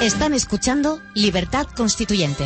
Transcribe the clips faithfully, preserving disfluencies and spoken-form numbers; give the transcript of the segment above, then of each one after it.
Están escuchando Libertad Constituyente.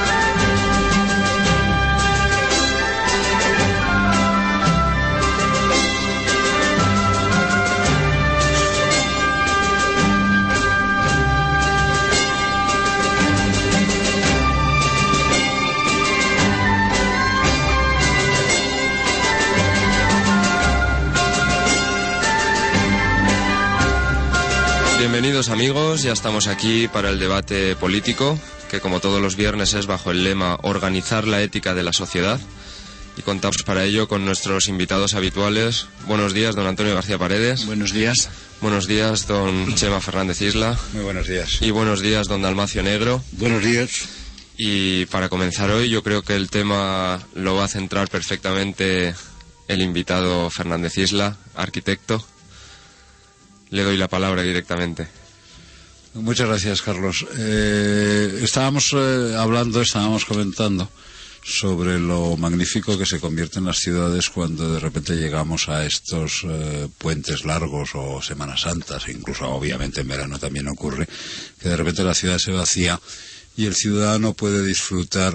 Bienvenidos amigos, ya estamos aquí para el debate político, que como todos los viernes es bajo el lema Organizar la ética de la sociedad, y contamos para ello con nuestros invitados habituales. Buenos días, don Antonio García Paredes. Buenos días. Buenos días, don Chema Fernández Isla. Muy buenos días. Y buenos días, don Dalmacio Negro. Buenos días. Y para comenzar hoy, yo creo que el tema lo va a centrar perfectamente el invitado Fernández Isla, arquitecto. Le doy la palabra directamente. Muchas gracias, Carlos. Eh, estábamos eh, hablando, estábamos comentando sobre lo magnífico que se convierten las ciudades cuando de repente llegamos a estos eh, puentes largos o Semanas Santas, incluso obviamente en verano también ocurre, que de repente la ciudad se vacía y el ciudadano puede disfrutar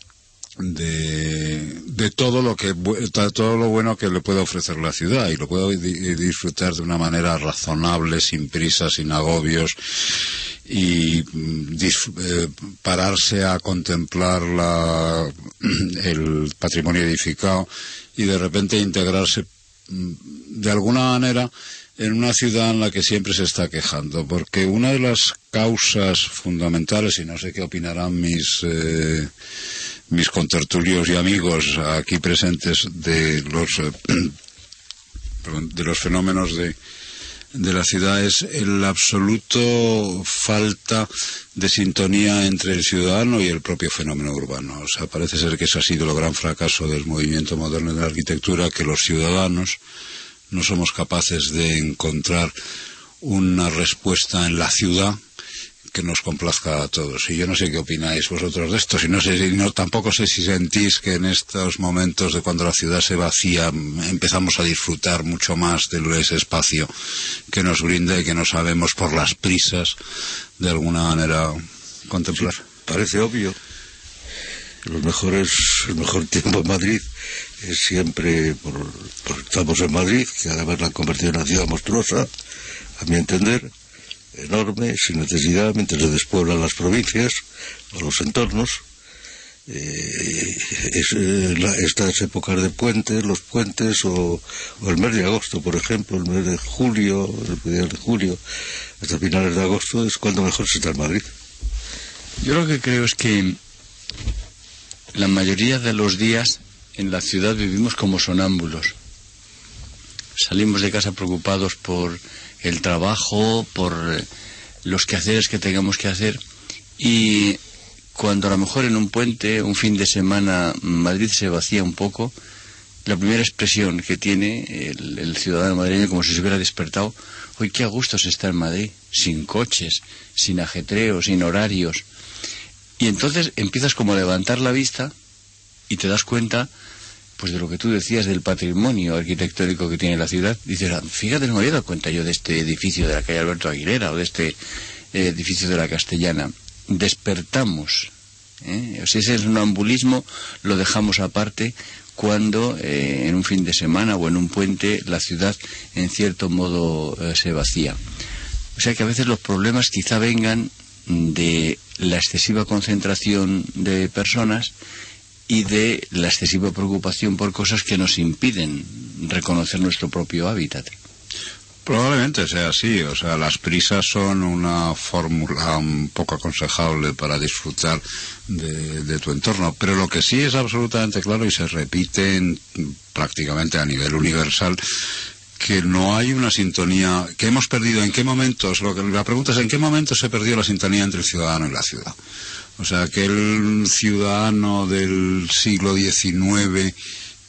de, de todo lo que todo lo bueno que le puede ofrecer la ciudad, y lo puede di, disfrutar de una manera razonable, sin prisa, sin agobios, y dis, eh, pararse a contemplar la, el patrimonio edificado y de repente integrarse de alguna manera en una ciudad en la que siempre se está quejando, porque una de las causas fundamentales, y no sé qué opinarán mis eh, mis contertulios y amigos aquí presentes, de los eh, de los fenómenos de de la ciudad, es el absoluto falta de sintonía entre el ciudadano y el propio fenómeno urbano. O sea, parece ser que ese ha sido el gran fracaso del movimiento moderno de la arquitectura, que los ciudadanos no somos capaces de encontrar una respuesta en la ciudad que nos complazca a todos. Y yo no sé qué opináis vosotros de esto, si no sé, no, tampoco sé si sentís que en estos momentos de cuando la ciudad se vacía empezamos a disfrutar mucho más de ese espacio que nos brinda y que no sabemos por las prisas de alguna manera contemplar. Sí, parece obvio. Los mejores, el mejor tiempo en Madrid es siempre por, por estamos en Madrid, que además la han convertido en una ciudad monstruosa, a mi entender, enorme, sin necesidad, mientras se despueblan las provincias o los entornos. Eh, es, eh, la, estas épocas de puentes, los puentes o, o el mes de agosto, por ejemplo, el mes de julio, el mes de julio, hasta finales de agosto es cuando mejor se está en Madrid. Yo lo que creo es que la mayoría de los días en la ciudad vivimos como sonámbulos. Salimos de casa preocupados por el trabajo, por los quehaceres que tengamos que hacer, y cuando a lo mejor en un puente, un fin de semana, Madrid se vacía un poco, la primera expresión que tiene el, el ciudadano madrileño, como si se hubiera despertado: hoy qué a gusto se está en Madrid, sin coches, sin ajetreo, sin horarios. Y entonces empiezas como a levantar la vista y te das cuenta pues de lo que tú decías del patrimonio arquitectónico que tiene la ciudad. Dices, fíjate, no me había dado cuenta yo de este edificio de la calle Alberto Aguilera o de este eh, edificio de la Castellana. Despertamos, ¿eh? O sea, ese sonambulismo lo dejamos aparte cuando eh, en un fin de semana o en un puente la ciudad en cierto modo eh, se vacía. O sea que a veces los problemas quizá vengan de la excesiva concentración de personas y de la excesiva preocupación por cosas que nos impiden reconocer nuestro propio hábitat. Probablemente sea así, o sea, las prisas son una fórmula un poco aconsejable para disfrutar de, de tu entorno, pero lo que sí es absolutamente claro y se repite en, prácticamente a nivel universal, que no hay una sintonía, que hemos perdido. ¿En qué momentos? Lo que, la pregunta es: ¿en qué momento se perdió la sintonía entre el ciudadano y la ciudad? O sea, aquel ciudadano del siglo diecinueve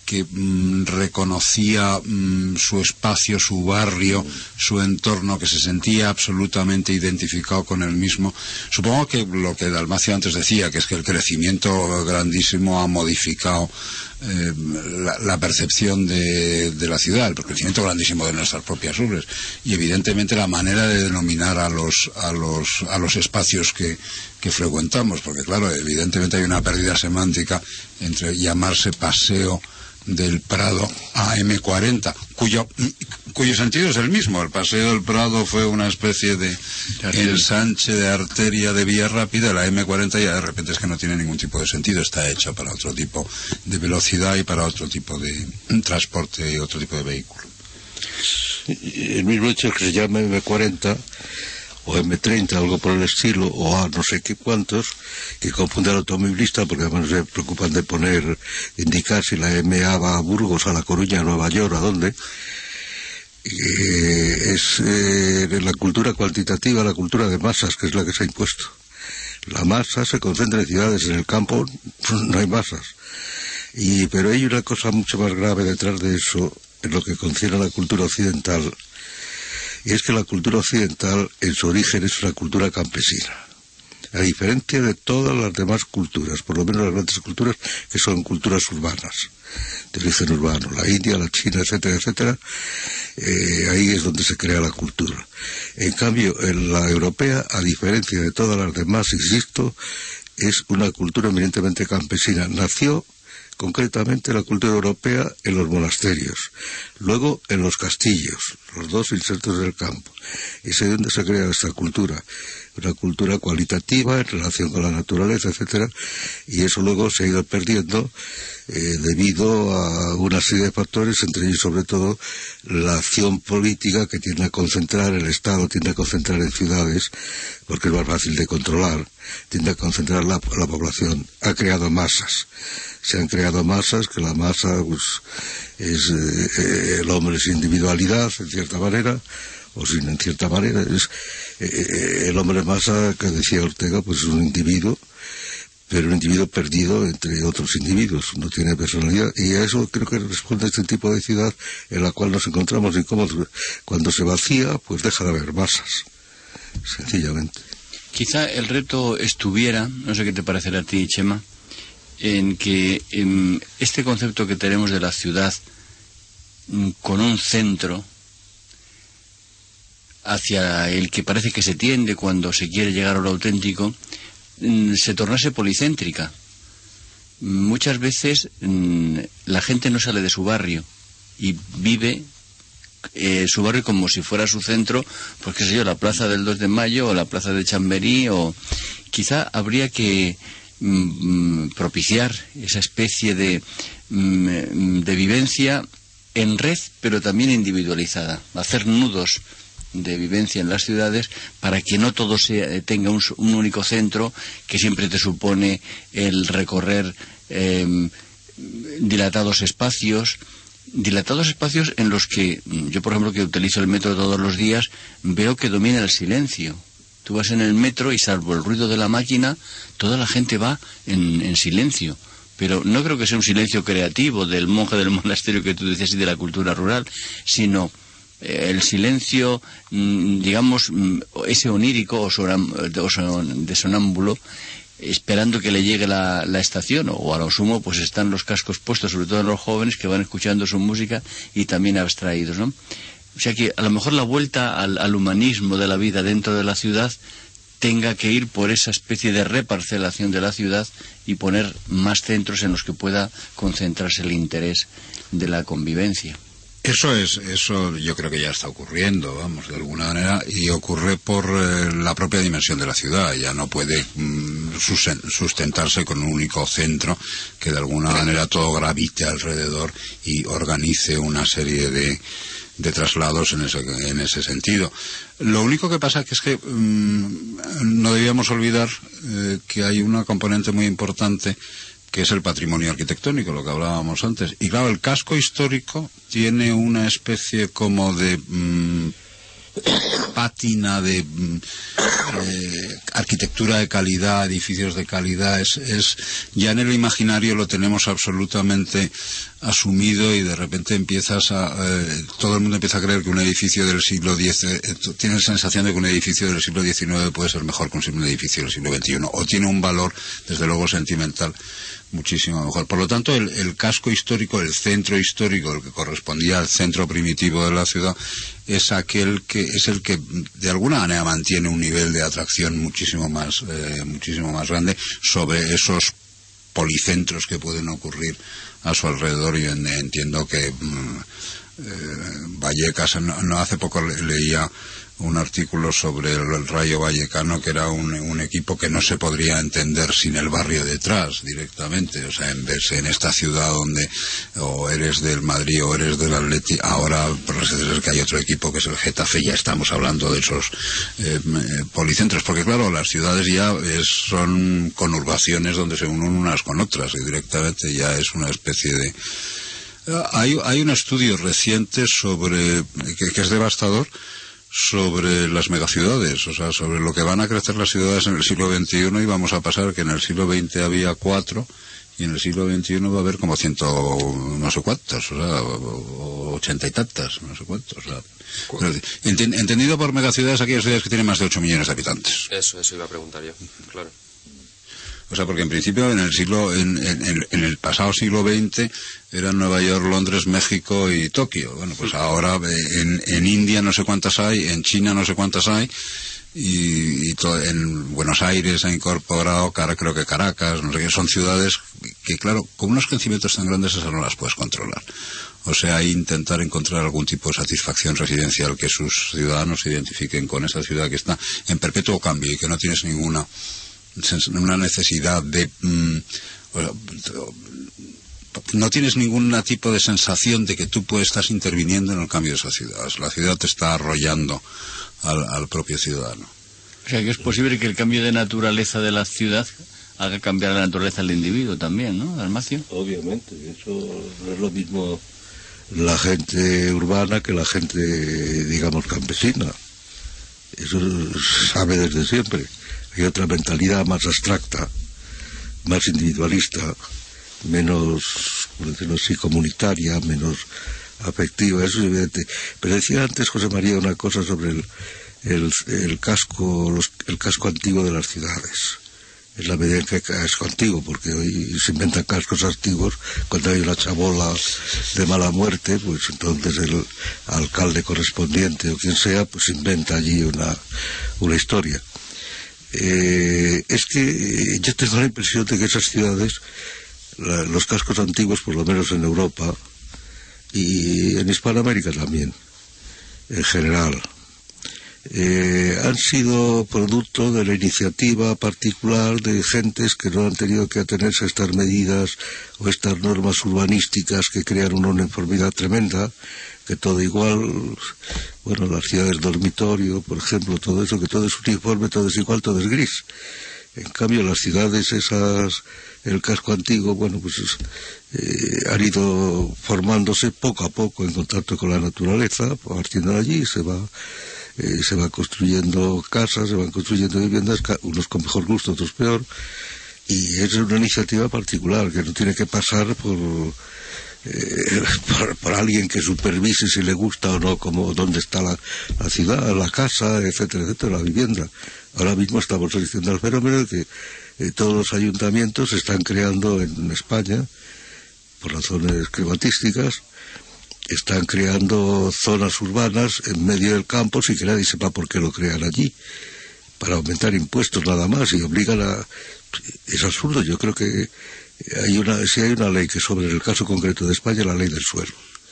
que mmm, reconocía mmm, su espacio, su barrio, su entorno, que se sentía absolutamente identificado con el mismo. Supongo que lo que Dalmacio antes decía, que es que el crecimiento grandísimo ha modificado eh, la, la percepción de, de la ciudad, el crecimiento grandísimo de nuestras propias urbes, y evidentemente la manera de denominar a los a los a los espacios que, que frecuentamos, porque claro, evidentemente hay una pérdida semántica entre llamarse Paseo del Prado a eme cuarenta, cuyo cuyo sentido es el mismo. El Paseo del Prado fue una especie de ensanche de arteria de vía rápida. La eme cuarenta ya de repente es que no tiene ningún tipo de sentido, está hecha para otro tipo de velocidad y para otro tipo de transporte y otro tipo de vehículo. El mismo hecho es que se llama eme cuarenta o eme treinta, algo por el estilo, o a no sé qué cuántos, que confunde al automovilista, porque además se preocupan de poner, indicar si la eme a va a Burgos, a La Coruña, a Nueva York, a dónde. Eh, es eh, la cultura cuantitativa, la cultura de masas, que es la que se ha impuesto. La masa se concentra en ciudades, en el campo no hay masas. Y, pero hay una cosa mucho más grave detrás de eso, en lo que concierne a la cultura occidental, y es que la cultura occidental en su origen es una cultura campesina, a diferencia de todas las demás culturas, por lo menos las grandes culturas que son culturas urbanas, de origen urbano, la India, la China, etcétera, etcétera, eh, ahí es donde se crea la cultura. En cambio, en la europea, a diferencia de todas las demás, insisto, es una cultura eminentemente campesina. Nació concretamente la cultura europea en los monasterios, luego en los castillos, los dos insertos del campo. Y es ahí donde se crea esta cultura, una cultura cualitativa en relación con la naturaleza, etcétera, y eso luego se ha ido perdiendo eh, debido a una serie de factores, entre ellos sobre todo la acción política que tiende a concentrar, el Estado tiende a concentrar en ciudades, porque es más fácil de controlar, tiende a concentrar la, la población, ha creado masas. Se han creado masas, que la masa pues, es eh, el hombre sin individualidad, en cierta manera, o sin en cierta manera. Es, eh, el hombre masa, que decía Ortega, pues es un individuo, pero un individuo perdido entre otros individuos, no tiene personalidad. Y a eso creo que responde este tipo de ciudad en la cual nos encontramos, y cómo cuando se vacía, pues deja de haber masas, sencillamente. Quizá el reto estuviera, no sé qué te parecerá a ti, Chema, en que en este concepto que tenemos de la ciudad con un centro hacia el que parece que se tiende cuando se quiere llegar a lo auténtico, se tornase policéntrica. Muchas veces la gente no sale de su barrio y vive eh, su barrio como si fuera su centro, pues qué sé yo, la plaza del dos de mayo o la plaza de Chamberí, o quizá habría que propiciar esa especie de, de vivencia en red, pero también individualizada, hacer nudos de vivencia en las ciudades para que no todo sea, tenga un, un único centro que siempre te supone el recorrer eh, dilatados espacios, dilatados espacios en los que yo, por ejemplo, que utilizo el metro todos los días, veo que domina el silencio. Tú vas en el metro y salvo el ruido de la máquina, toda la gente va en, en silencio. Pero no creo que sea un silencio creativo del monje del monasterio que tú dices y de la cultura rural, sino eh, el silencio, mmm, digamos, mmm, ese onírico o, sonam, o son, de sonámbulo, esperando que le llegue la, la estación, o a lo sumo pues están los cascos puestos, sobre todo en los jóvenes que van escuchando su música y también abstraídos, ¿no? O sea que a lo mejor la vuelta al, al humanismo de la vida dentro de la ciudad tenga que ir por esa especie de reparcelación de la ciudad y poner más centros en los que pueda concentrarse el interés de la convivencia. Eso es, eso yo creo que ya está ocurriendo, vamos, de alguna manera, y ocurre por eh, la propia dimensión de la ciudad. Ya no puede mm, sustentarse con un único centro que de alguna manera todo gravite alrededor y organice una serie de de traslados en ese, en ese sentido. Lo único que pasa que es que mmm, no debíamos olvidar eh, que hay una componente muy importante que es el patrimonio arquitectónico, lo que hablábamos antes. Y claro, el casco histórico tiene una especie como de mmm, pátina de eh, arquitectura de calidad, edificios de calidad, es, es ya en el imaginario lo tenemos absolutamente asumido, y de repente empiezas a eh, todo el mundo empieza a creer que un edificio del siglo diez eh, tiene la sensación de que un edificio del siglo diecinueve puede ser mejor que un edificio del siglo veintiuno, o tiene un valor desde luego sentimental muchísimo mejor. Por lo tanto, el, el casco histórico, el centro histórico, el que correspondía al centro primitivo de la ciudad, es aquel que es el que de alguna manera mantiene un nivel de atracción muchísimo más eh, muchísimo más grande sobre esos policentros que pueden ocurrir a su alrededor. Yo entiendo que mm, eh, Vallecas, no, no hace poco le, leía un artículo sobre el, el Rayo Vallecano, que era un, un equipo que no se podría entender sin el barrio detrás directamente. O sea, en verse en esta ciudad donde o eres del Madrid o eres del Atleti, ahora parece ser que hay otro equipo que es el Getafe, ya estamos hablando de esos eh, policentros, porque claro, las ciudades ya es, son conurbaciones donde se unen unas con otras, y directamente ya es una especie de... Hay, hay un estudio reciente sobre que, que es devastador, sobre las megaciudades, o sea, sobre lo que van a crecer las ciudades en el siglo veintiuno, y vamos a pasar que en el siglo veinte había cuatro, y en el siglo veintiuno va a haber como ciento no sé cuántas, o sea, ochenta y tantas, no sé cuántos. O sea, ent entendido por megaciudades aquellas ciudades que tienen más de ocho millones de habitantes. Eso, eso iba a preguntar yo, claro. O sea, porque en principio en el siglo, en, en, en el pasado siglo veinte eran Nueva York, Londres, México y Tokio. Bueno, pues ahora en, en India no sé cuántas hay, en China no sé cuántas hay, y, y to, en Buenos Aires ha incorporado, creo que Caracas, no sé qué, son ciudades que, claro, con unos crecimientos tan grandes esas no las puedes controlar. O sea, hay intentar encontrar algún tipo de satisfacción residencial, que sus ciudadanos se identifiquen con esa ciudad que está en perpetuo cambio y que no tienes ninguna una necesidad de mm, no tienes ningún tipo de sensación de que tú puedes estar interviniendo en el cambio de esa ciudad. La ciudad te está arrollando al, al propio ciudadano. O sea, que es posible que el cambio de naturaleza de la ciudad haga cambiar la naturaleza del individuo también, ¿no, Dalmacio? Obviamente, eso no es lo mismo la gente urbana que la gente, digamos, campesina. Eso se sabe desde siempre. Hay otra mentalidad más abstracta, más individualista, menos, por decirlo así, comunitaria, menos afectiva, eso es evidente. Pero decía antes José María una cosa sobre el, el, el casco los, el casco antiguo de las ciudades. Es la medida en que casco antiguo, porque hoy se inventan cascos antiguos cuando hay una chabola de mala muerte, pues entonces el alcalde correspondiente o quien sea, pues inventa allí una, una historia. Eh, es que eh, yo tengo la impresión de que esas ciudades, la, los cascos antiguos, por lo menos en Europa y en Hispanoamérica también, en general, eh, han sido producto de la iniciativa particular de gentes que no han tenido que atenerse a estas medidas o estas normas urbanísticas que crean una uniformidad tremenda, que todo igual, bueno, las ciudades dormitorio, por ejemplo, todo eso, que todo es uniforme, todo es igual, todo es gris. En cambio, las ciudades esas, el casco antiguo, bueno, pues eh, han ido formándose poco a poco en contacto con la naturaleza, partiendo de allí se va, eh, se van construyendo casas, se van construyendo viviendas, unos con mejor gusto, otros peor, y es una iniciativa particular que no tiene que pasar por... Eh, por, por alguien que supervise si le gusta o no, como dónde está la, la ciudad, la casa, etcétera, etcétera, la vivienda. Ahora mismo estamos asistiendo al fenómeno de que eh, todos los ayuntamientos están creando en España, por razones climatísticas, están creando zonas urbanas en medio del campo sin que nadie sepa por qué lo crean allí, para aumentar impuestos nada más, y obligan a... Es absurdo. Yo creo que hay una, si hay una ley que sobre el caso concreto de España, la ley del suelo.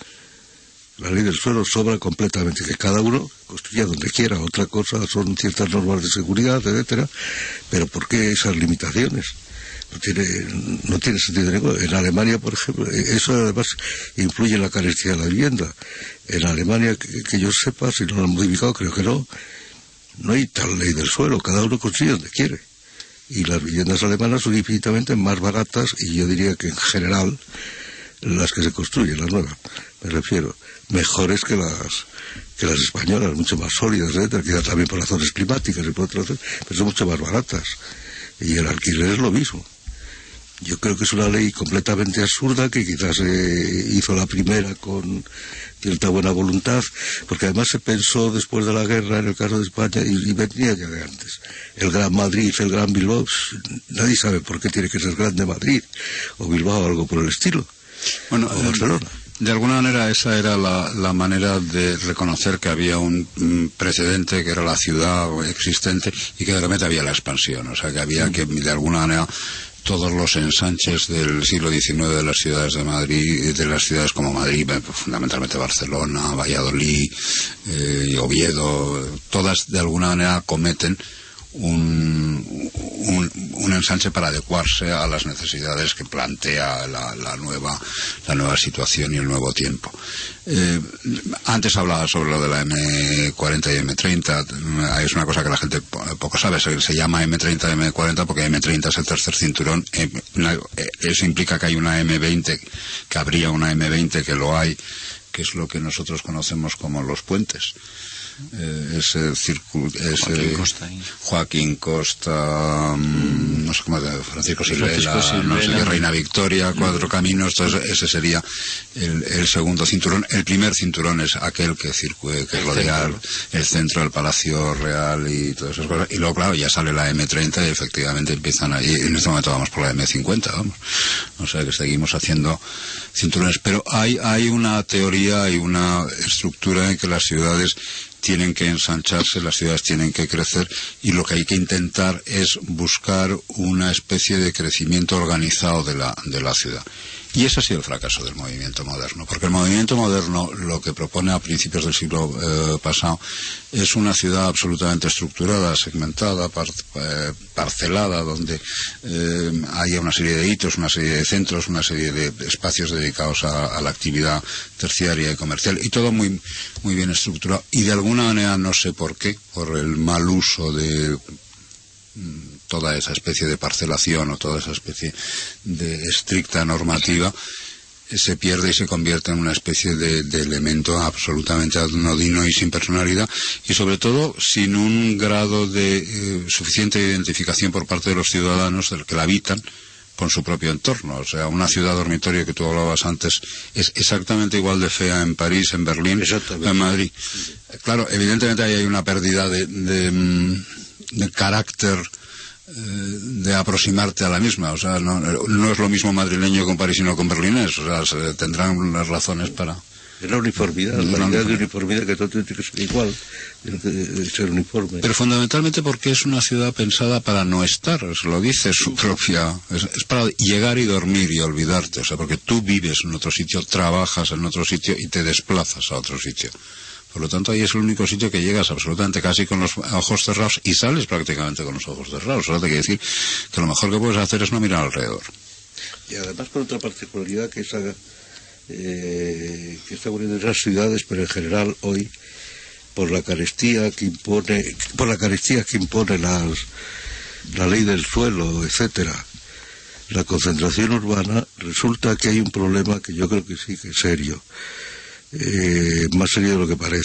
La ley del suelo sobra completamente, que cada uno construya donde quiera. Otra cosa son ciertas normas de seguridad, etcétera, pero ¿por qué esas limitaciones? No tiene, no tiene sentido ninguno. En Alemania, por ejemplo, eso además influye en la carestía de la vivienda. En Alemania, que, que yo sepa, si no lo han modificado, creo que no, no hay tal ley del suelo. Cada uno construye donde quiere. Y las viviendas alemanas son infinitamente más baratas, y yo diría que en general las que se construyen, las nuevas, me refiero, mejores que las que las españolas, mucho más sólidas, etcétera, quizás también por razones climáticas y por otras razones, pero son mucho más baratas. Y el alquiler es lo mismo. Yo creo que es una ley completamente absurda, que quizás eh, hizo la primera con cierta buena voluntad, porque además se pensó después de la guerra, en el caso de España, y, y venía ya de antes. El Gran Madrid, el Gran Bilbao, nadie sabe por qué tiene que ser Grande Madrid, o Bilbao, algo por el estilo. Bueno, o Barcelona. De alguna manera esa era la, la manera de reconocer que había un, un precedente, que era la ciudad existente, y que de repente había la expansión. O sea, que había que, de alguna manera, todos los ensanches del siglo diecinueve de las ciudades de Madrid, de las ciudades como Madrid, fundamentalmente Barcelona, Valladolid, eh, Oviedo, todas de alguna manera cometen un, un, un ensanche para adecuarse a las necesidades que plantea la, la nueva la nueva situación y el nuevo tiempo. Eh, antes hablaba sobre lo de la eme cuarenta y eme treinta. Es una cosa que la gente poco sabe. Se, se llama eme treinta y eme cuarenta porque eme treinta es el tercer cinturón. Eh, eso implica que hay una eme veinte, que habría una eme veinte, que lo hay, que es lo que nosotros conocemos como los puentes. Eh, ese círculo, ese Joaquín Costa, ¿eh? Joaquín Costa, um, no sé cómo, Francisco Silvela, no sé qué, Reina Victoria, Cuatro Caminos. Entonces ese sería el, el segundo cinturón. El primer cinturón es aquel que circue, que rodea el, el centro del Palacio Real y todas esas cosas. Y luego, claro, ya sale la eme treinta y efectivamente empiezan ahí. En este momento vamos por la eme cincuenta, vamos. O sea que seguimos haciendo cinturones. Pero hay, hay una teoría y una estructura en que las ciudades tienen que ensancharse, las ciudades tienen que crecer, y lo que hay que intentar es buscar una especie de crecimiento organizado de la, de la ciudad. Y ese ha sido el fracaso del movimiento moderno, porque el movimiento moderno lo que propone a principios del siglo eh, pasado es una ciudad absolutamente estructurada, segmentada, par, eh, parcelada, donde eh, haya una serie de hitos, una serie de centros, una serie de espacios dedicados a, a la actividad terciaria y comercial, y todo muy, muy bien estructurado. Y de alguna manera, no sé por qué, por el mal uso de toda esa especie de parcelación o toda esa especie de estricta normativa, se pierde y se convierte en una especie de, de elemento absolutamente anodino y sin personalidad, y sobre todo sin un grado de eh, suficiente identificación por parte de los ciudadanos del que la habitan con su propio entorno. O sea, una ciudad dormitorio que tú hablabas antes es exactamente igual de fea en París, en Berlín, en Madrid. Claro, evidentemente ahí hay una pérdida de, de, de carácter, de aproximarte a la misma. O sea, no, no es lo mismo madrileño con parisino con berlinés. O sea, se tendrán las razones para... Es la uniformidad, la, la idea de uniformidad, que todo tiene que ser igual, tiene que ser uniforme. Pero fundamentalmente porque es una ciudad pensada para no estar, lo dice su propia... Es, es para llegar y dormir y olvidarte. O sea, porque tú vives en otro sitio, trabajas en otro sitio y te desplazas a otro sitio. Por lo tanto, ahí es el único sitio que llegas absolutamente casi con los ojos cerrados y sales prácticamente con los ojos cerrados. Solo te quiere decir que lo mejor que puedes hacer es no mirar alrededor. Y además con otra particularidad que esa, eh, que está ocurriendo en esas ciudades, pero en general hoy, por la carestía que impone, por la carestía que impone las, la ley del suelo, etcétera, la concentración urbana, resulta que hay un problema que yo creo que sí que es serio. Eh, más serio de lo que parece,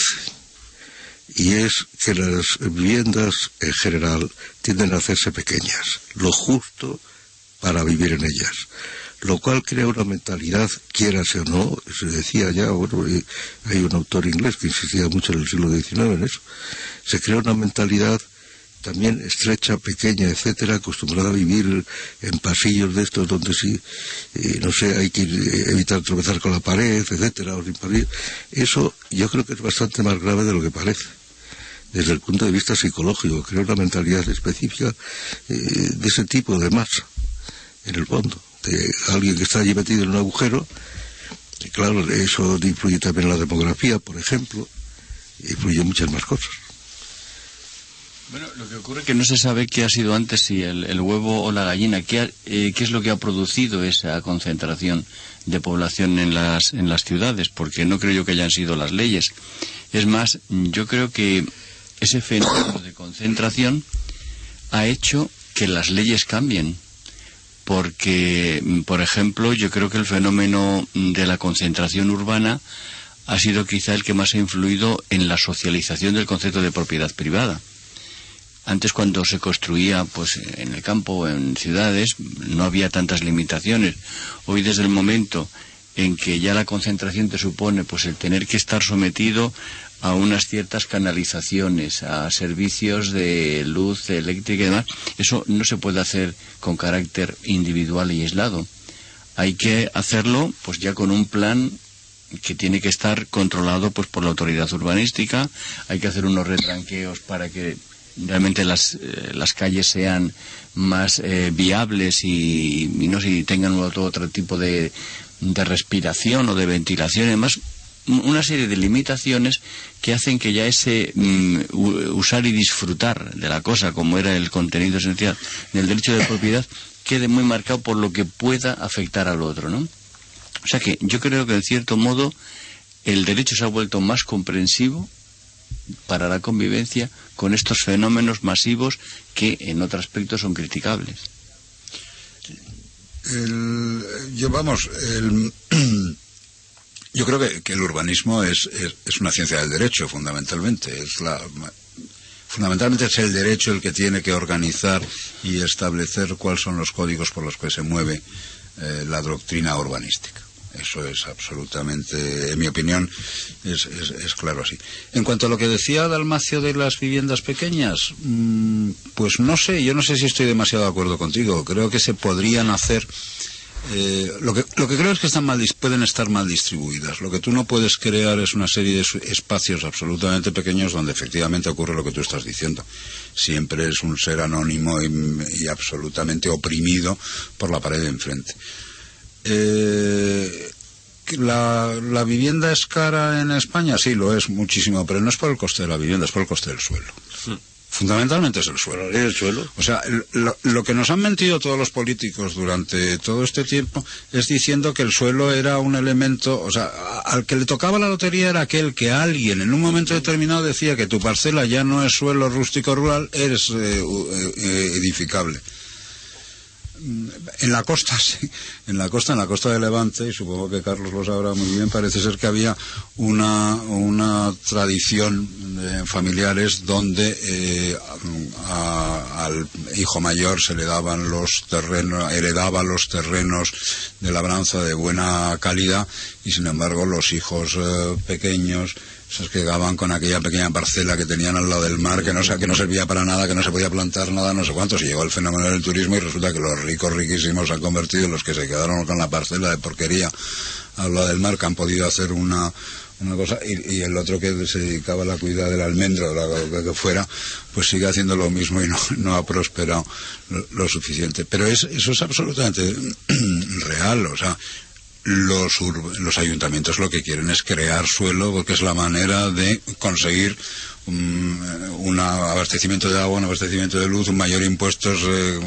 y es que las viviendas en general tienden a hacerse pequeñas, lo justo para vivir en ellas, lo cual crea una mentalidad, quierase o no. Se decía ya, bueno, hay un autor inglés que insistía mucho en el siglo diecinueve en eso, se crea una mentalidad también estrecha, pequeña, etcétera, acostumbrada a vivir en pasillos de estos donde sí, eh, no sé, hay que evitar tropezar con la pared, etcétera, o sin pared. Eso yo creo que es bastante más grave de lo que parece, desde el punto de vista psicológico. Crea una mentalidad específica eh, de ese tipo de masa, en el fondo, de alguien que está allí metido en un agujero. Y claro, eso influye también en la demografía, por ejemplo, influye en muchas más cosas. Bueno, lo que ocurre es que no se sabe qué ha sido antes, si el, el huevo o la gallina, qué, ha, eh, qué es lo que ha producido esa concentración de población en las, en las ciudades, porque no creo yo que hayan sido las leyes. Es más, yo creo que ese fenómeno de concentración ha hecho que las leyes cambien, porque, por ejemplo, yo creo que el fenómeno de la concentración urbana ha sido quizá el que más ha influido en la socialización del concepto de propiedad privada. Antes, cuando se construía pues en el campo o en ciudades, no había tantas limitaciones. Hoy, desde el momento en que ya la concentración te supone pues el tener que estar sometido a unas ciertas canalizaciones, a servicios de luz eléctrica y demás, eso no se puede hacer con carácter individual y aislado. Hay que hacerlo pues ya con un plan que tiene que estar controlado pues por la autoridad urbanística. Hay que hacer unos retranqueos para que realmente las, eh, las calles sean más eh, viables y, y no si tengan otro, otro tipo de, de respiración o de ventilación y demás. Una serie de limitaciones que hacen que ya ese um, usar y disfrutar de la cosa, como era el contenido esencial del derecho de propiedad, quede muy marcado por lo que pueda afectar al otro, ¿no? O sea que yo creo que, en cierto modo, el derecho se ha vuelto más comprensivo para la convivencia con estos fenómenos masivos que en otro aspecto son criticables. El, yo, vamos... El... Yo creo que, que el urbanismo es, es, es una ciencia del derecho, fundamentalmente. Es la, fundamentalmente es el derecho el que tiene que organizar y establecer cuáles son los códigos por los que se mueve eh, la doctrina urbanística. Eso es absolutamente, en mi opinión, es, es, es claro así. En cuanto a lo que decía Dalmacio de las viviendas pequeñas, mmm, pues no sé, yo no sé si estoy demasiado de acuerdo contigo. Creo que se podrían hacer... Eh, lo que lo que creo es que están mal, pueden estar mal distribuidas. Lo que tú no puedes crear es una serie de espacios absolutamente pequeños donde efectivamente ocurre lo que tú estás diciendo. Siempre es un ser anónimo y, y absolutamente oprimido por la pared de enfrente. Eh, la, la vivienda es cara en España, sí, lo es muchísimo, pero no es por el coste de la vivienda, es por el coste del suelo. Sí. Fundamentalmente es el suelo. ¿El suelo? O sea, lo, lo que nos han mentido todos los políticos durante todo este tiempo es diciendo que el suelo era un elemento, o sea, al que le tocaba la lotería era aquel que alguien en un momento determinado decía que tu parcela ya no es suelo rústico rural, eres eh, eh, edificable. En la costa, sí, en la costa, en la costa de Levante, y supongo que Carlos lo sabrá muy bien, parece ser que había una, una tradición de familiares donde eh, a, al hijo mayor se le daban los terrenos, heredaba los terrenos de labranza de buena calidad, y sin embargo los hijos eh, pequeños se quedaban con aquella pequeña parcela que tenían al lado del mar, que no, que no servía para nada, que no se podía plantar nada, no sé cuántos, y llegó el fenómeno del turismo y resulta que los ricos riquísimos se han convertido en los que se quedaron con la parcela de porquería al lado del mar, que han podido hacer una, una cosa, y, y el otro que se dedicaba a la cuidad del almendro, lo que fuera, pues sigue haciendo lo mismo y no, no ha prosperado lo, lo suficiente. Pero es, eso es absolutamente real, o sea, Los, los ayuntamientos lo que quieren es crear suelo, porque es la manera de conseguir un, un abastecimiento de agua, un abastecimiento de luz, un mayor impuestos. Eh,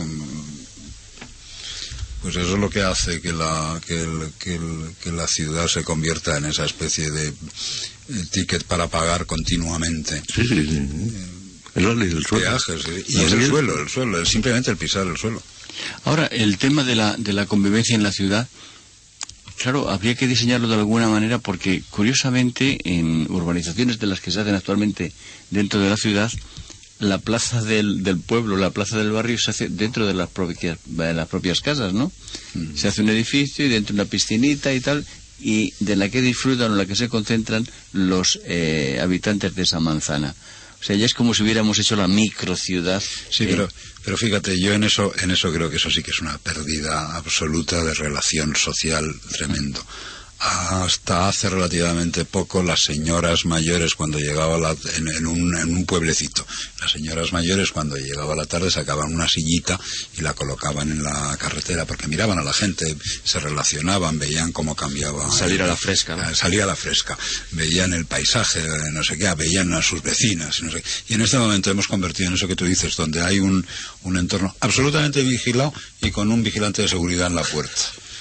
pues eso es lo que hace que la, que, el, que, el, que la ciudad se convierta en esa especie de eh, ticket para pagar continuamente. Sí, sí, sí. Eh, es la ley del suelo. Peajes, ¿sí? Y es el suelo, el suelo, es simplemente el pisar el suelo. Ahora, el tema de la, de la convivencia en la ciudad, claro, habría que diseñarlo de alguna manera porque, curiosamente, en urbanizaciones de las que se hacen actualmente dentro de la ciudad, la plaza del, del pueblo, la plaza del barrio se hace dentro de las propias, de las propias casas, ¿no? Mm. Se hace un edificio y dentro una piscinita y tal, y de la que disfrutan o la que se concentran los eh, habitantes de esa manzana. O sea, ya es como si hubiéramos hecho la microciudad. Sí, eh, pero, pero fíjate, yo en eso, en eso creo que eso sí que es una pérdida absoluta de relación social tremendo. Hasta hace relativamente poco las señoras mayores cuando llegaba la, en, en, un, en un pueblecito, las señoras mayores cuando llegaba la tarde sacaban una sillita y la colocaban en la carretera porque miraban a la gente, se relacionaban, veían cómo cambiaba. Salir el, a la fresca, ¿no? Salir a la fresca, veían el paisaje, no sé qué, veían a sus vecinas, no sé qué. Y en este momento hemos convertido en eso que tú dices, donde hay un, un entorno absolutamente vigilado y con un vigilante de seguridad en la puerta.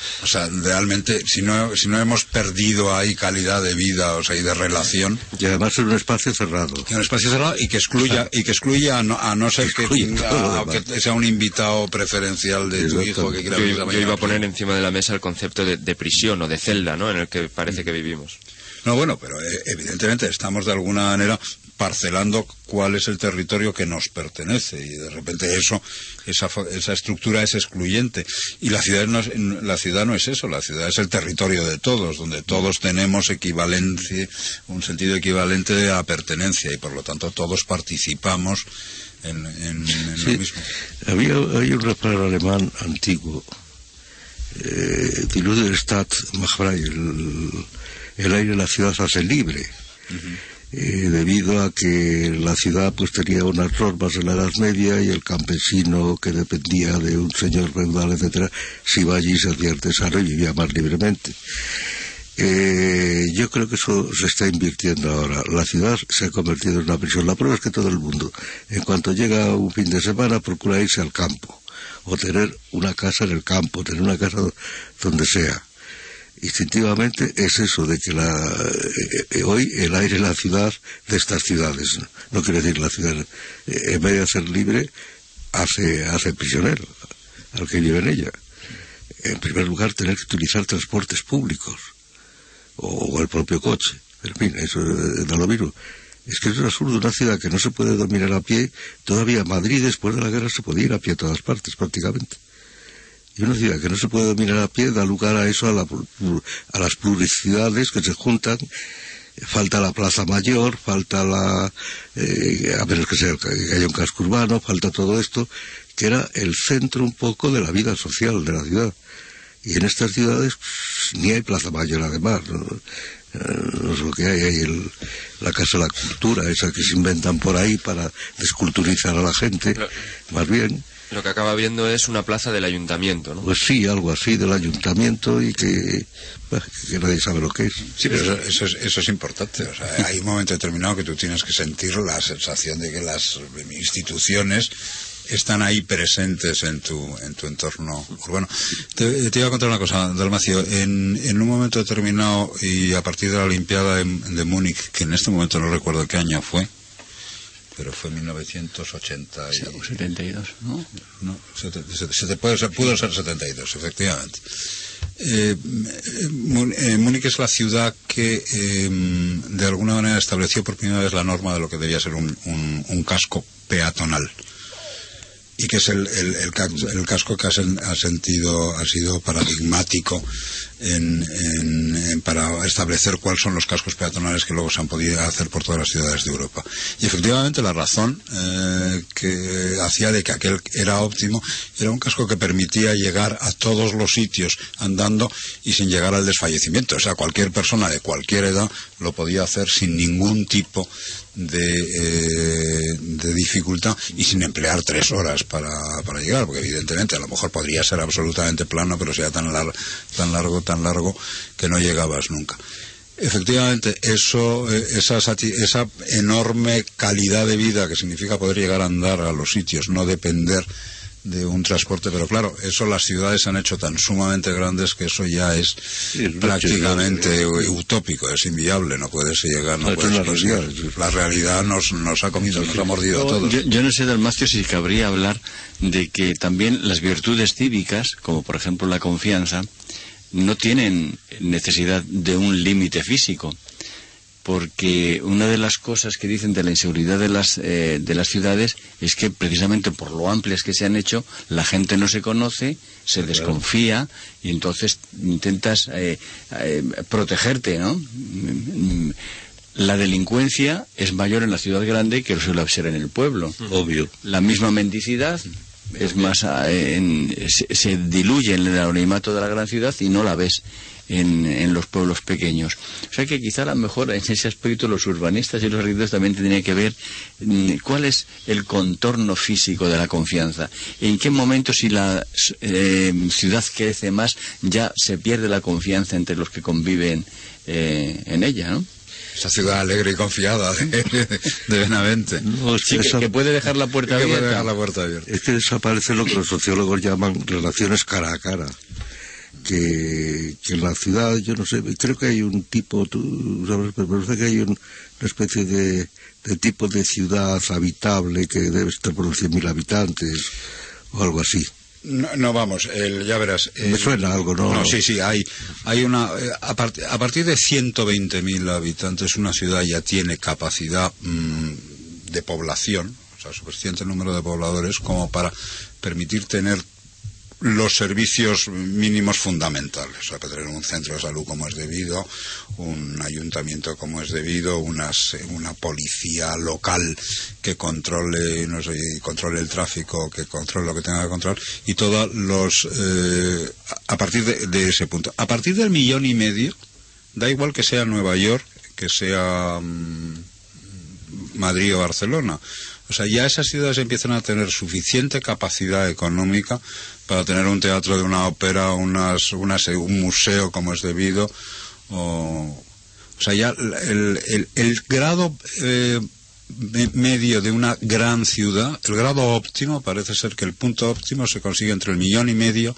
O sea, realmente, si no, si no hemos perdido ahí calidad de vida, o sea, y de relación. Y además es un espacio cerrado. Y un espacio cerrado y que excluya, y que excluya a no, a no ser que, tenga, que sea un invitado preferencial de tu hijo que quiera yo, venir yo, a yo iba a poner encima de la mesa el concepto de, de prisión o de celda, ¿no?, en el que parece que vivimos. No, bueno, pero eh, evidentemente estamos de alguna manera parcelando cuál es el territorio que nos pertenece, y de repente eso, esa, esa estructura es excluyente, y la ciudad no es, la ciudad no es eso, la ciudad es el territorio de todos, donde todos tenemos equivalencia, un sentido equivalente a pertenencia, y por lo tanto todos participamos en, en, en sí, lo mismo. Había, hay un refrán alemán antiguo, eh, Die Luft der Stadt macht frei, el, el aire de la ciudad se hace libre. Uh-huh. Eh, debido a que la ciudad pues tenía unas normas en la Edad Media, y el campesino que dependía de un señor feudal, etcétera, se iba allí, se hacía artesano y vivía más libremente. Eh, yo creo que eso se está invirtiendo ahora. La ciudad se ha convertido en una prisión. La prueba es que todo el mundo, en cuanto llega un fin de semana, procura irse al campo, o tener una casa en el campo, tener una casa donde sea. Instintivamente es eso, de que la, eh, eh, hoy el aire de la ciudad, de estas ciudades, no, no quiere decir la ciudad, eh, en vez de hacer libre, hace, hace prisionero al que vive en ella. En primer lugar, tener que utilizar transportes públicos, o, o el propio coche, en fin, eso da lo mismo. Es que es un absurdo, una ciudad que no se puede dominar a pie. Todavía Madrid, después de la guerra, se podía ir a pie a todas partes, prácticamente. Y una ciudad que no se puede dominar a pie da lugar a eso, a, la, a las pluricidades que se juntan. Falta la Plaza Mayor, falta la... Eh, a menos que sea que haya un casco urbano, falta todo esto, que era el centro un poco de la vida social de la ciudad. Y en estas ciudades pues, ni hay Plaza Mayor, además, ¿no? No es lo que hay, hay el, la Casa de la Cultura, esa que se inventan por ahí para desculturizar a la gente, lo, más bien. Lo que acaba viendo es una plaza del ayuntamiento, ¿no? Pues sí, algo así del ayuntamiento, y que, bueno, que nadie sabe lo que es. Sí, pero eso, eso, es, eso es importante. O sea, hay un momento determinado que tú tienes que sentir la sensación de que las instituciones están ahí presentes en tu en tu entorno urbano. Te, te iba a contar una cosa, Dalmacio. En, en un momento determinado, y a partir de la Olimpiada de, de Múnich, que en este momento no recuerdo qué año fue, pero fue mil novecientos ochenta y... Sí, setenta y dos, ¿no? No, se te, se, se te puede ser, pudo ser setenta y dos, efectivamente. Eh, Múnich es la ciudad que eh, de alguna manera estableció por primera vez la norma de lo que debía ser un, un, un casco peatonal, y que es el, el, el, el casco que ha, sen, ha sentido ha sido paradigmático en, en, en, para establecer cuáles son los cascos peatonales que luego se han podido hacer por todas las ciudades de Europa. Y efectivamente la razón eh, que hacía de que aquel era óptimo era un casco que permitía llegar a todos los sitios andando y sin llegar al desfallecimiento. O sea, cualquier persona de cualquier edad lo podía hacer sin ningún tipo de, eh, de dificultad, y sin emplear tres horas para, para llegar, porque evidentemente a lo mejor podría ser absolutamente plano, pero sea tan, lar tan largo, tan largo que no llegabas nunca. Efectivamente, eso, esa, esa enorme calidad de vida que significa poder llegar a andar a los sitios, no depender de un transporte, pero claro, eso las ciudades han hecho tan sumamente grandes que eso ya es sí, prácticamente utópico, es inviable, no puedes llegar, no, no puedes la realidad, la realidad nos, nos ha comido, nos ha mordido a todos. Yo, yo no sé, Dalmacio, si cabría hablar de que también las virtudes cívicas, como por ejemplo la confianza, no tienen necesidad de un límite físico, porque una de las cosas que dicen de la inseguridad de las eh, de las ciudades es que precisamente por lo amplias que se han hecho, la gente no se conoce, se desconfía, y entonces intentas eh, eh, protegerte, ¿no? La delincuencia es mayor en la ciudad grande que lo suele ser en el pueblo. Obvio. La misma mendicidad es más en, se, se diluye en el anonimato de la gran ciudad y no la ves en, en los pueblos pequeños. O sea que quizá a lo mejor en ese aspecto los urbanistas y los arquitectos también tendrían que ver cuál es el contorno físico de la confianza. En qué momento, si la eh, ciudad crece más, ya se pierde la confianza entre los que conviven eh, en ella, ¿no? Esa ciudad alegre y confiada de, de Benavente. No, sí, que, que puede dejar la puerta que abierta. Puede dejar la puerta abierta. Es que desaparece lo que los sociólogos llaman relaciones cara a cara. que, que en la ciudad, yo no sé, creo que hay un tipo, tú sabes, me parece que hay un, una especie de, de tipo de ciudad habitable que debe estar por los cien mil habitantes o algo así. No, no vamos, el, ya verás. El, Me suena algo, ¿no? No, sí, sí, hay, hay una. Eh, a, part, a partir de ciento veinte mil habitantes, una ciudad ya tiene capacidad mmm, de población, o sea, suficiente número de pobladores como para permitir tener los servicios mínimos fundamentales, o sea, tener un centro de salud como es debido, un ayuntamiento como es debido, unas, una policía local que controle, no sé, controle el tráfico, que controle lo que tenga que controlar, y todos los eh, a partir de, de ese punto. A partir del millón y medio, da igual que sea Nueva York, que sea mmm, Madrid o Barcelona. O sea, ya esas ciudades empiezan a tener suficiente capacidad económica para tener un teatro de una ópera, unas, unas, un museo como es debido. O, o sea, ya el, el, el grado eh, medio de una gran ciudad, el grado óptimo, parece ser que el punto óptimo se consigue entre el millón y medio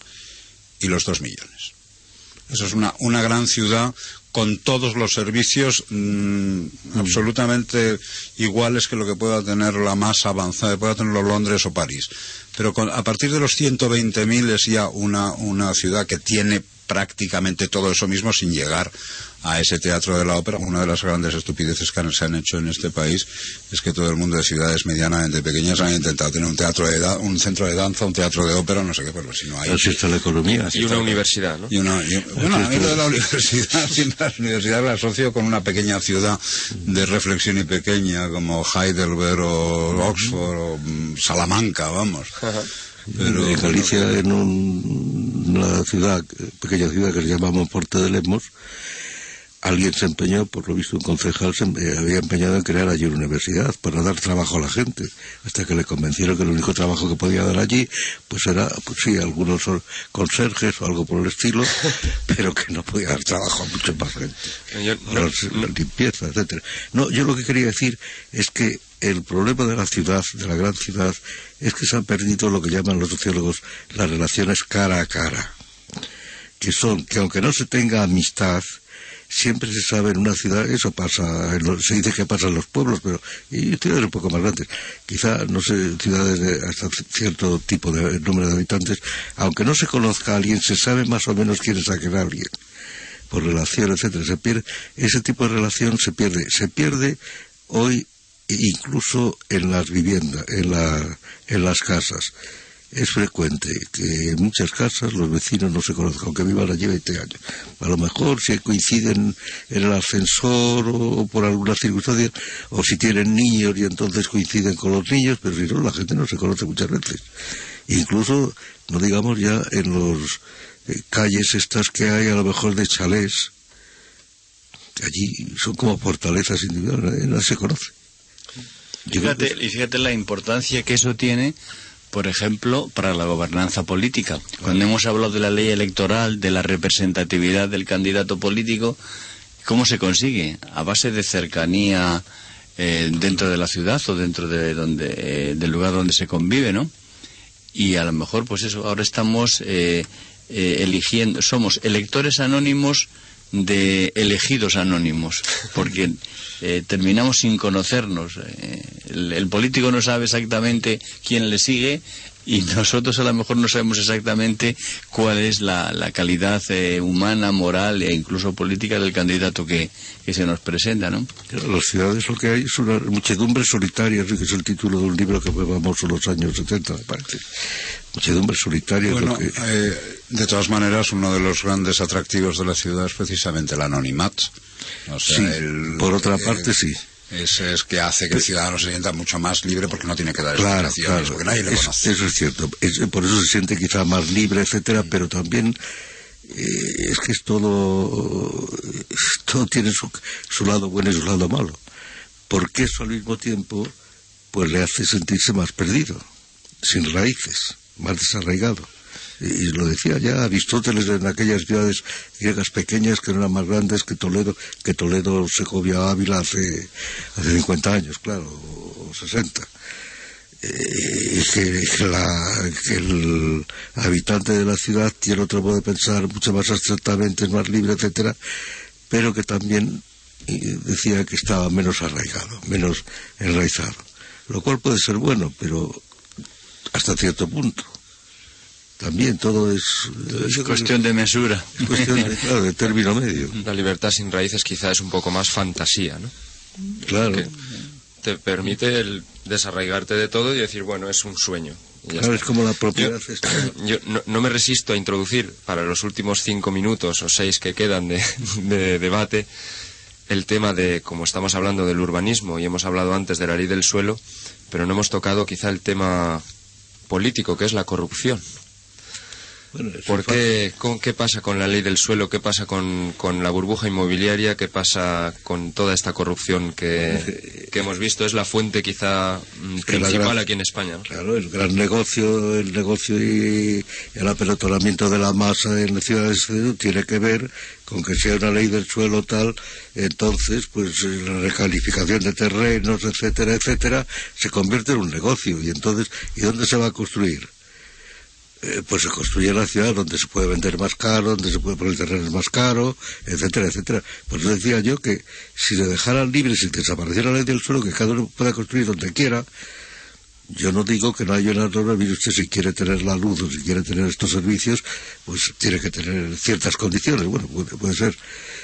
y los dos millones. Eso es una, una gran ciudad con todos los servicios mmm, mm. absolutamente iguales que lo que pueda tener la más avanzada, pueda tenerlo Londres o París. Pero con, a partir de los ciento veinte mil es ya una, una ciudad que tiene prácticamente todo eso mismo sin llegar a ese teatro de la ópera. Una de las grandes estupideces que se han hecho en este país es que todo el mundo de ciudades medianamente pequeñas han intentado tener un teatro de da un centro de danza, un teatro de ópera, no sé qué, pero si no hay... Así está la economía. Y una universidad, ¿no? Y una, y, bueno, a mí lo de la universidad, siempre la universidad la asocio con una pequeña ciudad de reflexión y pequeña, como Heidelberg o Oxford o Salamanca, vamos. Pero en Galicia, en un, una ciudad, pequeña ciudad que se llama Monforte de Lemos, alguien se empeñó, por lo visto un concejal se había empeñado en crear allí una universidad para dar trabajo a la gente, hasta que le convencieron que el único trabajo que podía dar allí pues era, pues sí, algunos conserjes o algo por el estilo, pero que no podía dar trabajo a mucha más gente, yo, no, la, la limpieza, etcétera. No, yo lo que quería decir es que el problema de la ciudad, de la gran ciudad, es que se han perdido lo que llaman los sociólogos las relaciones cara a cara, que son que aunque no se tenga amistad, siempre se sabe en una ciudad, eso pasa, en los, se dice que pasa en los pueblos, pero y ciudades un poco más grandes, quizá, no sé, ciudades de hasta cierto tipo de número de habitantes, aunque no se conozca a alguien, se sabe más o menos quién es aquel alguien, por relación, etcétera. Se pierde, ese tipo de relación se pierde, se pierde hoy incluso en las viviendas, en la, en las casas. Es frecuente que en muchas casas los vecinos no se conozcan, aunque vivan allí veinte años. A lo mejor si coinciden en el ascensor o por alguna circunstancia, o si tienen niños y entonces coinciden con los niños, pero si no, la gente no se conoce muchas veces. Incluso, no digamos ya en los eh, calles estas que hay, a lo mejor de chalés, allí son como fortalezas individuales, no se conoce. Fíjate, y fíjate la importancia que eso tiene, por ejemplo, para la gobernanza política. Cuando hemos hablado de la ley electoral, de la representatividad del candidato político, ¿cómo se consigue? A base de cercanía eh, dentro de la ciudad o dentro de donde, eh, del lugar donde se convive, ¿no? Y a lo mejor, pues eso, ahora estamos eh, eh, eligiendo, somos electores anónimos de elegidos anónimos, porque eh, terminamos sin conocernos. Eh, el, el político no sabe exactamente quién le sigue y nosotros a lo mejor no sabemos exactamente cuál es la, la calidad eh, humana, moral e incluso política del candidato que, que se nos presenta, ¿no? En las ciudades lo que hay es una muchedumbre solitaria, que es el título de un libro que fue famoso en los años setenta, me parece. Muchedumbre solitaria. Bueno, lo que... eh, de todas maneras, uno de los grandes atractivos de la ciudad es precisamente el anonimato. O sea, sí, el, por otra eh, parte sí. Ese es que hace que el ciudadano se sienta mucho más libre porque no tiene que dar claro, explicaciones, claro, porque nadie le es, conoce. Eso es cierto. Es, por eso se siente quizá más libre, etcétera, mm. pero también eh, es que es todo, todo tiene su, su lado bueno y su lado malo. Porque eso al mismo tiempo pues le hace sentirse más perdido, sin raíces, más desarraigado. Y lo decía ya Aristóteles en aquellas ciudades griegas pequeñas que no eran más grandes que Toledo, que Toledo, Segovia, Ávila hace, hace cincuenta años, claro, o sesenta. eh, que, que, la, que el habitante de la ciudad tiene otro modo de pensar mucho más abstractamente, es más libre, etcétera, pero que también decía que estaba menos arraigado, menos enraizado, lo cual puede ser bueno, pero hasta cierto punto. También todo es... Es cuestión de mesura. Es cuestión de, claro, de término medio. La libertad sin raíces quizá es un poco más fantasía, ¿no? Claro. Que te permite el desarraigarte de todo y decir, bueno, es un sueño. Y ya Claro, está. es como la propiedad. Yo, Está... yo no, no me resisto a introducir para los últimos cinco minutos o seis que quedan de, de debate el tema de, como estamos hablando del urbanismo y hemos hablado antes de la ley del suelo, pero no hemos tocado quizá el tema político, que es la corrupción. Bueno, ¿Por qué, con, ¿Qué pasa con la ley del suelo? ¿Qué pasa con, con la burbuja inmobiliaria? ¿Qué pasa con toda esta corrupción que, que hemos visto? Es la fuente quizá principal gran, aquí en España, ¿no? Claro, el gran negocio, el negocio y el apelotonamiento de la masa en las ciudades tiene que ver con que sea una ley del suelo tal, entonces pues la recalificación de terrenos, etcétera, etcétera, se convierte en un negocio. Y entonces, ¿y dónde se va a construir? Eh, pues se construye en la ciudad donde se puede vender más caro, donde se puede poner el terreno más caro, etcétera, etcétera. Por eso decía yo que si se dejaran libres y desapareciera la ley del suelo, que cada uno pueda construir donde quiera, yo no digo que no haya una norma, mire usted, si quiere tener la luz o si quiere tener estos servicios, pues tiene que tener ciertas condiciones, bueno, puede, puede ser,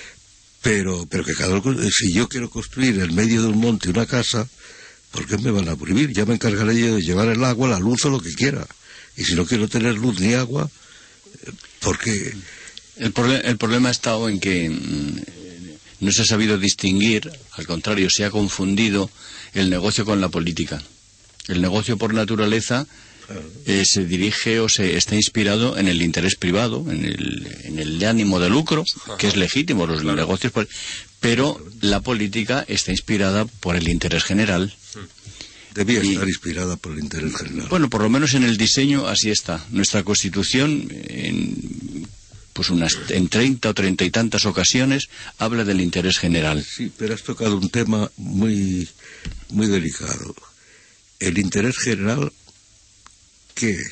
pero, pero que cada uno, si yo quiero construir en medio de un monte una casa, ¿por qué me van a prohibir? Ya me encargaré yo de llevar el agua, la luz o lo que quiera. Y si no quiero tener luz ni agua, ¿por qué? El, proble- el problema ha estado en que mmm, no se ha sabido distinguir, al contrario, se ha confundido el negocio con la política. El negocio por naturaleza eh, se dirige o se está inspirado en el interés privado, en el, en el ánimo de lucro, que es legítimo, los claro. negocios, por... pero la política está inspirada por el interés general. Debía y, estar inspirada por el interés general. Bueno, por lo menos en el diseño así está. Nuestra Constitución, en, pues unas, en treinta o treinta y tantas ocasiones, habla del interés general. Sí, pero has tocado un tema muy, muy delicado. El interés general, ¿qué es?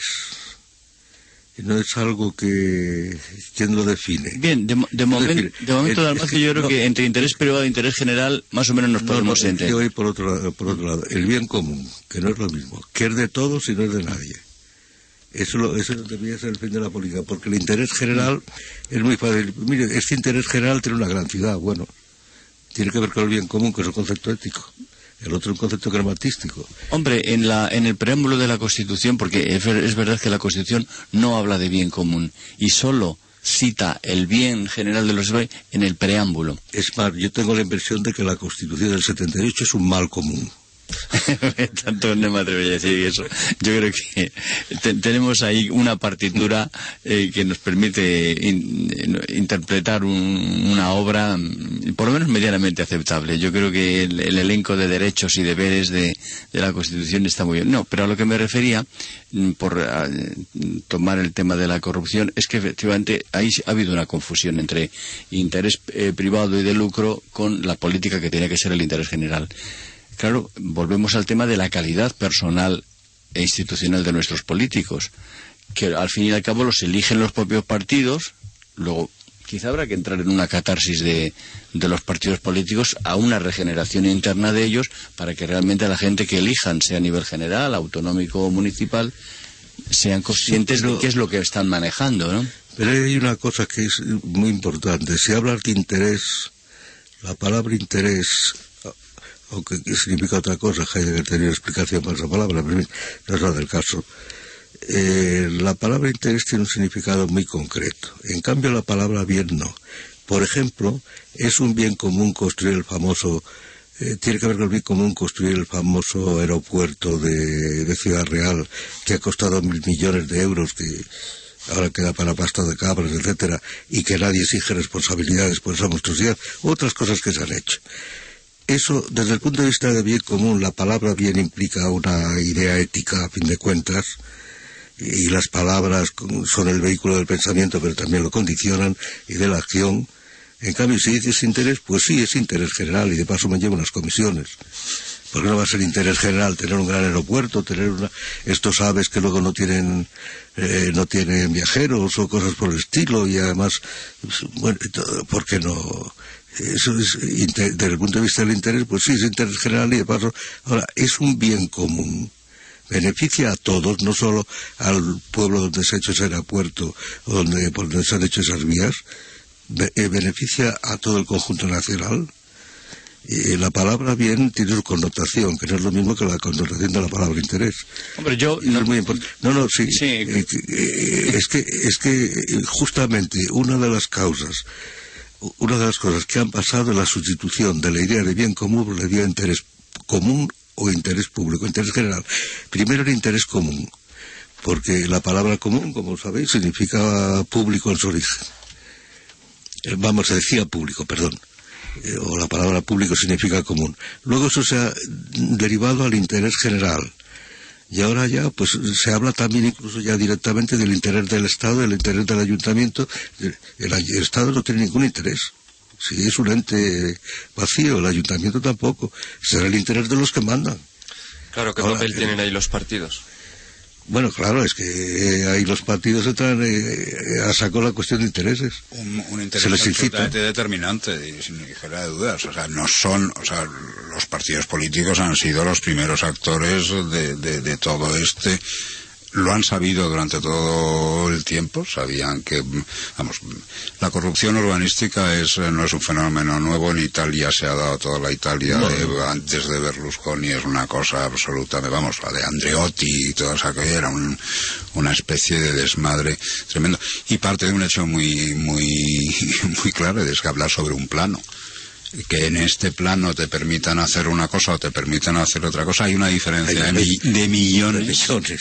No es algo que... ¿Quién lo define? Bien, de, de, momen, de momento, el, además, que yo creo no, que entre interés privado e interés general, más o menos nos podemos no, no, entender. Yo voy por otro, por otro lado. El bien común, que no es lo mismo. Que es de todos y no es de nadie. Eso, lo, eso debería ser el fin de la política, porque el interés general es muy fácil. Mire, este interés general tiene una gran ciudad. Bueno, tiene que ver con el bien común, que es un concepto ético. El otro es un concepto gramatístico. Hombre, en la en el preámbulo de la Constitución, porque es, es verdad que la Constitución no habla de bien común y solo cita el bien general de los españoles en el preámbulo. Es más, yo tengo la impresión de que la Constitución del setenta y ocho es un mal común. Tanto no me atrevería a decir eso. Yo creo que te, tenemos ahí una partitura eh, que nos permite in, in, interpretar un, una obra por lo menos medianamente aceptable. Yo creo que el, el elenco de derechos y deberes de, de la Constitución está muy bien. No, pero a lo que me refería, por a, tomar el tema de la corrupción, es que efectivamente ahí ha habido una confusión entre interés eh, privado y de lucro con la política que tenía que ser el interés general. Claro, volvemos al tema de la calidad personal e institucional de nuestros políticos, que al fin y al cabo los eligen los propios partidos. Luego quizá habrá que entrar en una catarsis de, de los partidos políticos a una regeneración interna de ellos para que realmente la gente que elijan, sea a nivel general, autonómico o municipal, sean conscientes sí, pero, de qué es lo que están manejando, ¿no? Pero hay una cosa que es muy importante. Si hablas de interés, la palabra interés, aunque significa otra cosa, Heidegger tenía explicación para esa palabra, pero no es la del caso. Eh, la palabra interés tiene un significado muy concreto. En cambio, la palabra bien no. Por ejemplo, es un bien común construir el famoso, eh, tiene que ver con el bien común construir el famoso aeropuerto de, de Ciudad Real, que ha costado mil millones de euros, que ahora queda para pasta de cabras, etcétera, y que nadie exige responsabilidades por esa monstruosidad, otras cosas que se han hecho. Eso, desde el punto de vista de bien común, la palabra bien implica una idea ética, a fin de cuentas, y las palabras son el vehículo del pensamiento, pero también lo condicionan, y de la acción. En cambio, si dices interés, pues sí, es interés general, y de paso me llevo unas comisiones. ¿Por qué no va a ser interés general tener un gran aeropuerto, tener una, estos aves que luego no tienen eh, no tienen viajeros o cosas por el estilo? Y además, bueno, ¿por qué no? Eso es, desde el punto de vista del interés, pues sí, es interés general y de paso, ahora, es un bien común. Beneficia a todos, no solo al pueblo donde se ha hecho ese aeropuerto o donde, por donde se han hecho esas vías, be, eh, beneficia a todo el conjunto nacional. Y la palabra bien tiene su connotación, que no es lo mismo que la connotación de la palabra interés. Hombre, yo... No, es muy importante. No, no, sí. sí. Eh, eh, es que, es que justamente una de las causas, una de las cosas que han pasado es la sustitución de la idea de bien común por la idea de interés común o interés público, interés general. Primero el interés común, porque la palabra común, como sabéis, significa público en su origen. Eh, vamos, se decía público, perdón. Eh, o la palabra público significa común. Luego eso se ha derivado al interés general. Y ahora ya, pues, se habla también incluso ya directamente del interés del Estado, del interés del Ayuntamiento. El, el Estado no tiene ningún interés. Si es un ente vacío, el Ayuntamiento tampoco. Será el interés de los que mandan. Claro, ¿qué ahora, papel eh, tienen ahí los partidos? Bueno, claro, es que eh, ahí los partidos entran eh, a saco la cuestión de intereses. Un, un interés Se les absolutamente incita. determinante, y sin ligera de dudas. O sea, no son, o sea, los partidos políticos han sido los primeros actores de, de, de todo este. Lo han sabido durante todo el tiempo, sabían que, vamos, la corrupción urbanística es, no es un fenómeno nuevo, en Italia se ha dado toda la Italia no. de, antes de Berlusconi, es una cosa absolutamente, vamos, la de Andreotti y toda esa cosa, era un, una especie de desmadre tremendo, y parte de un hecho muy, muy, muy claro, es que hablar sobre un plano. Que en este plano te permitan hacer una cosa o te permitan hacer otra cosa, hay una diferencia de, mi, de millones, de millones.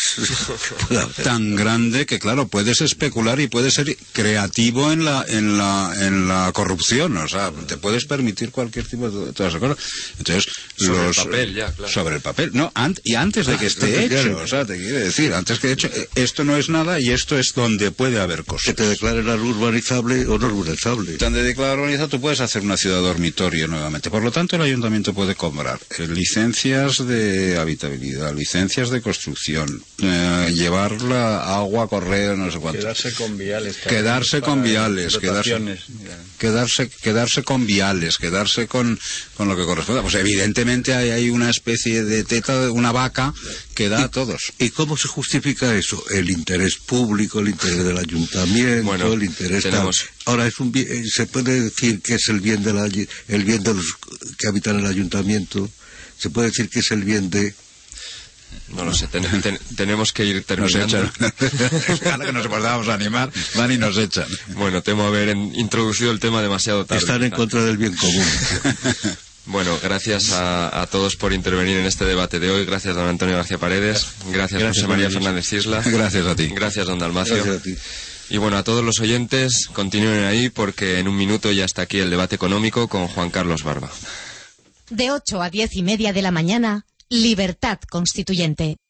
tan grande que claro, puedes especular y puedes ser creativo en la en la en la corrupción, o sea, te puedes permitir cualquier tipo de todas esas cosas. Entonces, sobre los, el papel ya, claro. Sobre el papel, no, an, y antes de que esté hecho, o sea, te quiere decir, antes que hecho, esto no es nada y esto es donde puede haber cosas. Que te declaren algo urbanizable o no urbanizable. Tan de declarar urbanizado, tú puedes hacer una ciudad dormitorio nuevamente. Por lo tanto, el ayuntamiento puede cobrar eh, licencias de habitabilidad, licencias de construcción, eh, llevar la agua, correo, no sé cuánto. Quedarse con viales. Quedarse con viales, quedarse, quedarse, quedarse con viales, quedarse con, con lo que corresponda. Pues evidentemente hay, hay una especie de teta, una vaca que da ¿Y, a todos. ¿Y cómo se justifica eso? El interés público, el interés del ayuntamiento, bueno, el interés tenemos... tal. Ahora, es un bien, se puede decir que es el bien de la, el bien de los que habitan el ayuntamiento. Se puede decir que es el bien de... No lo sé, ten, ten, tenemos que ir terminando. Nos echan. Ahora que nos podamos animar, van y nos echan. Bueno, temo haber en, introducido el tema demasiado tarde. Están en contra del bien común. Bueno, gracias a, a todos por intervenir en este debate de hoy. Gracias, don Antonio García Paredes. Gracias, Gracias José María Luis. Fernández Isla. Gracias a ti. Gracias, don Dalmacio. Gracias a ti. Y bueno, a todos los oyentes, continúen ahí porque en un minuto ya está aquí el debate económico con Juan Carlos Barba. De ocho a diez y media de la mañana, Libertad Constituyente.